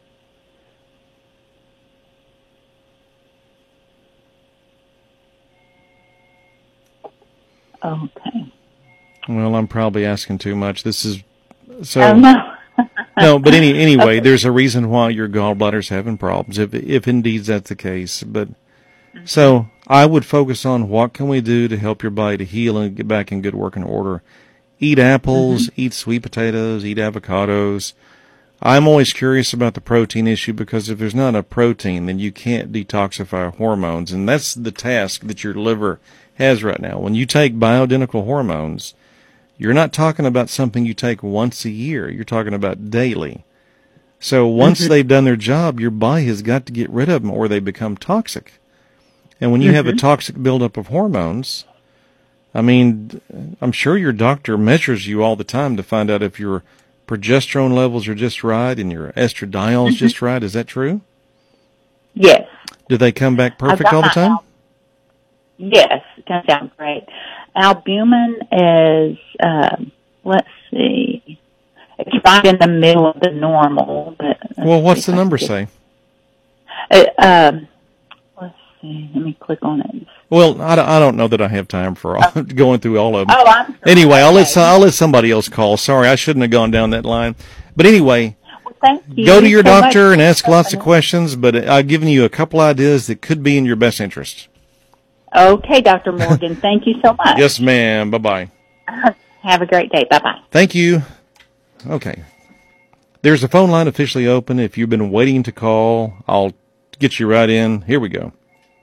Okay. Well, I'm probably asking too much. This is so. Oh, no. No, but anyway, Okay. there's a reason why your gallbladder's having problems, if indeed that's the case. But so I would focus on what can we do to help your body to heal and get back in good working order. Eat apples, eat sweet potatoes, eat avocados. I'm always curious about the protein issue because if there's not a protein, then you can't detoxify hormones, and that's the task that your liver has right now. When you take bioidentical hormones, you're not talking about something you take once a year. You're talking about daily. So once they've done their job, your body has got to get rid of them or they become toxic. And when you have a toxic buildup of hormones, I mean, I'm sure your doctor measures you all the time to find out if your progesterone levels are just right and your estradiol is just right. Is that true? Yes. Do they come back perfect all the time? Yes, it comes out great. Albumin is, let's see, it's right in the middle of the normal. But Well, what's the number say? Let's see, let me click on it. Well, I don't know that I have time for all, going through all of them. Oh, I'm sorry. Anyway, I'll Okay. let somebody else call. Sorry, I shouldn't have gone down that line. But anyway, Well, thank you go to your so much. doctor and ask lots of questions, but I've given you a couple ideas that could be in your best interest. Okay, Dr. Morgan, thank you so much. Yes, ma'am. Bye-bye. Have a great day. Bye-bye. Thank you. Okay. There's a phone line officially open. If you've been waiting to call, I'll get you right in. Here we go.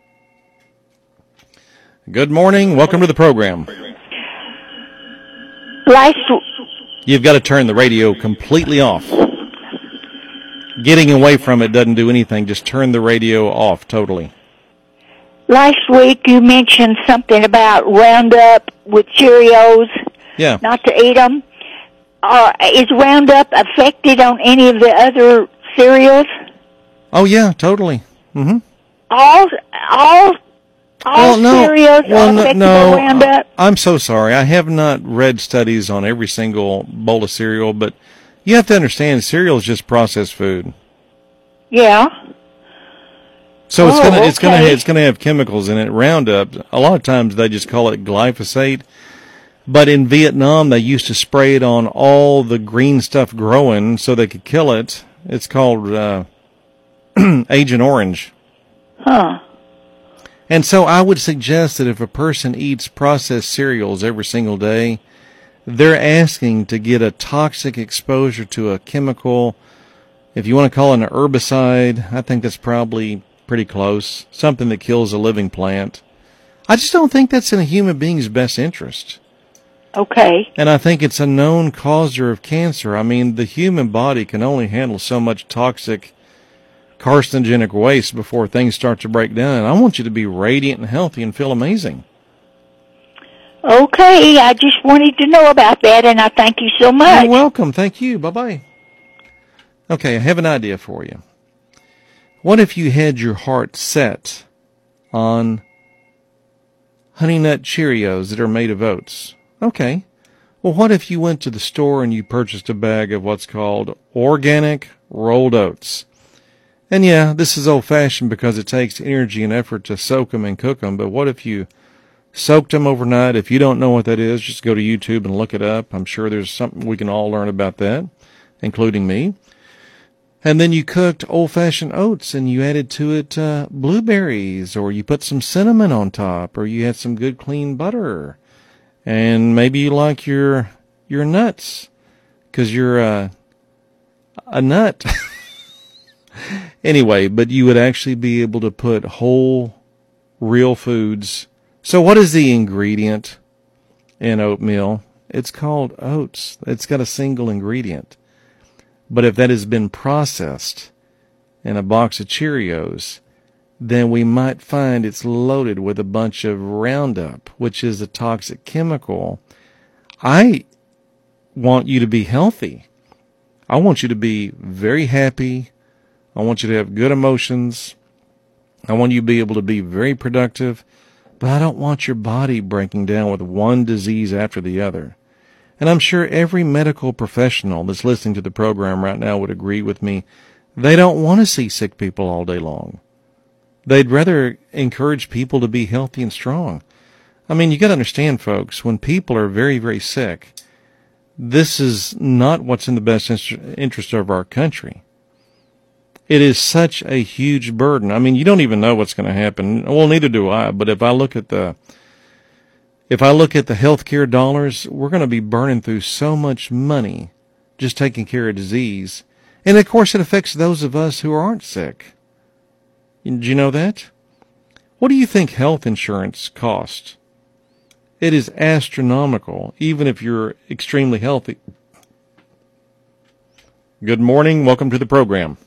Good morning. Welcome to the program. You've got to turn the radio completely off. Getting away from it doesn't do anything. Just turn the radio off totally. Last week you mentioned something about Roundup with Cheerios, Yeah. not to eat them. Is Roundup affected on any of the other cereals? Oh, yeah, totally. Mm-hmm. All cereals are affected by Roundup? I'm so sorry. I have not read studies on every single bowl of cereal, but you have to understand cereal is just processed food. Yeah. So it's okay. gonna have chemicals in it. Roundup, a lot of times they just call it glyphosate, but in Vietnam they used to spray it on all the green stuff growing so they could kill it. It's called Agent Orange. Huh. And so I would suggest that if a person eats processed cereals every single day, they're asking to get a toxic exposure to a chemical. If you want to call it an herbicide, I think that's probably pretty close. Something that kills a living plant. I just don't think that's in a human being's best interest. Okay. And I think it's a known causer of cancer. I mean, the human body can only handle so much toxic carcinogenic waste before things start to break down. And I want you to be radiant and healthy and feel amazing. Okay, I just wanted to know about that, and I thank you so much. You're welcome. Thank you. Bye-bye. Okay, I have an idea for you. What if you had your heart set on Honey Nut Cheerios that are made of oats? Okay. Well, what if you went to the store and you purchased a bag of what's called organic rolled oats? And yeah, this is old-fashioned because it takes energy and effort to soak them and cook them, but what if you soaked them overnight? If you don't know what that is, just go to YouTube and look it up. I'm sure there's something we can all learn about that, including me. And then you cooked old-fashioned oats and you added to it blueberries, or you put some cinnamon on top, or you had some good clean butter. And maybe you like your nuts because you're a nut. Anyway, but you would actually be able to put whole, real foods. So what is the ingredient in oatmeal? It's called oats. It's got a single ingredient. But if that has been processed in a box of Cheerios, then we might find it's loaded with a bunch of Roundup, which is a toxic chemical. I want you to be healthy. I want you to be very happy. I want you to have good emotions. I want you to be able to be very productive. But I don't want your body breaking down with one disease after the other. And I'm sure every medical professional that's listening to the program right now would agree with me. They don't want to see sick people all day long. They'd rather encourage people to be healthy and strong. I mean, you got to understand, folks, when people are very, very sick, this is not what's in the best interest of our country. It is such a huge burden. I mean, you don't even know what's going to happen. Well, neither do I. But if I look at the healthcare dollars, we're going to be burning through so much money just taking care of disease. And of course, it affects those of us who aren't sick. Did you know that? What do you think health insurance costs? It is astronomical, even if you're extremely healthy. Good morning. Welcome to the program.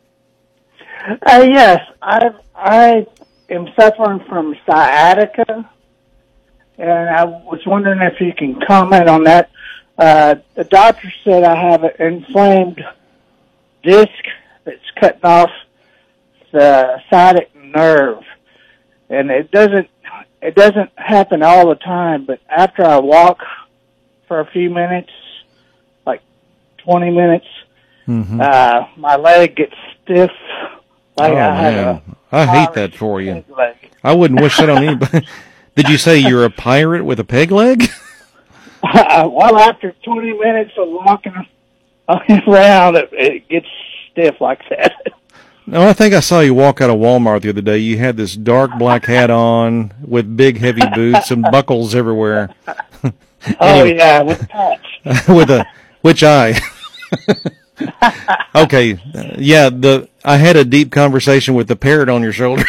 Yes, I am suffering from sciatica, and I was wondering if you can comment on that. The doctor said I have an inflamed disc that's cutting off the sciatic nerve, and it doesn't happen all the time, but after I walk for a few minutes, like 20 minutes, my leg gets stiff. Like I hate that for you. I wouldn't wish that on anybody. Did you say you're a pirate with a peg leg? Well, after 20 minutes of walking around, it gets stiff like that. No, I think I saw you walk out of Walmart the other day. You had this dark black hat on with big heavy boots and buckles everywhere. Anyway, yeah, with a patch. Which eye? Okay, yeah, I had a deep conversation with the parrot on your shoulder.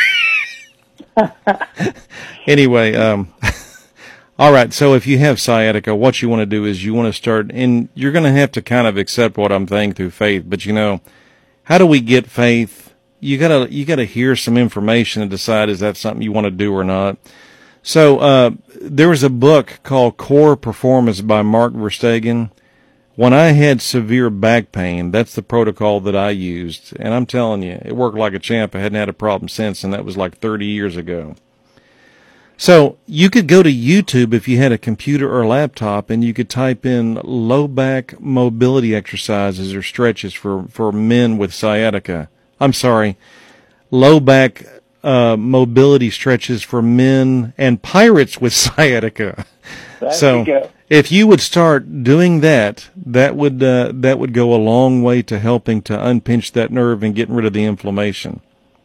Anyway, all right, so if you have sciatica, what you want to do is you want to start, and you're going to have to kind of accept what I'm saying through faith, but how do we get faith? You gotta hear some information and decide, is that something you want to do or not? So, there was a book called Core Performance by Mark Verstegen. When I had severe back pain, that's the protocol that I used. And I'm telling you, it worked like a champ. I hadn't had a problem since, and that was like 30 years ago. So you could go to YouTube if you had a computer or a laptop, and you could type in low back mobility exercises or stretches for men with sciatica. I'm sorry, low back mobility stretches for men and pirates with sciatica. So if you would start doing that, that would go a long way to helping to unpinch that nerve and getting rid of the inflammation.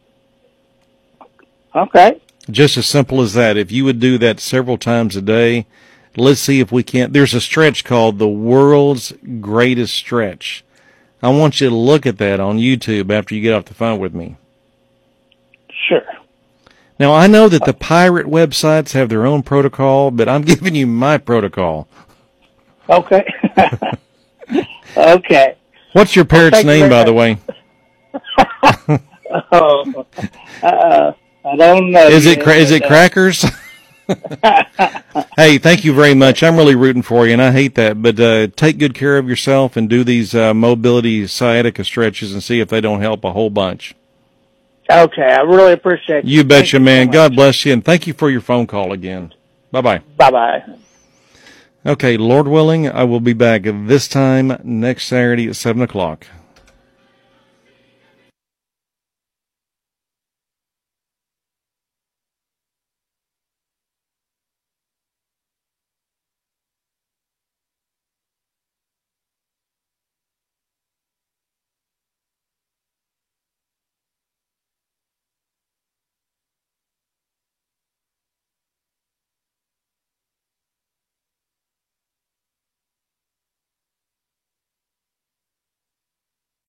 Okay. Just as simple as that. If you would do that several times a day, let's see if we can't. There's a stretch called the world's greatest stretch. I want you to look at that on YouTube after you get off the phone with me. Sure. Now, I know that the pirate websites have their own protocol, but I'm giving you my protocol. Okay. Okay. What's your parrot's name, by the way? I don't know. Is it Crackers? Hey, thank you very much. I'm really rooting for you, and I hate that. But take good care of yourself and do these mobility sciatica stretches and see if they don't help a whole bunch. Okay, I really appreciate it. You betcha, man. God bless you, and thank you for your phone call again. Bye-bye. Bye-bye. Okay, Lord willing, I will be back this time next Saturday at 7 o'clock.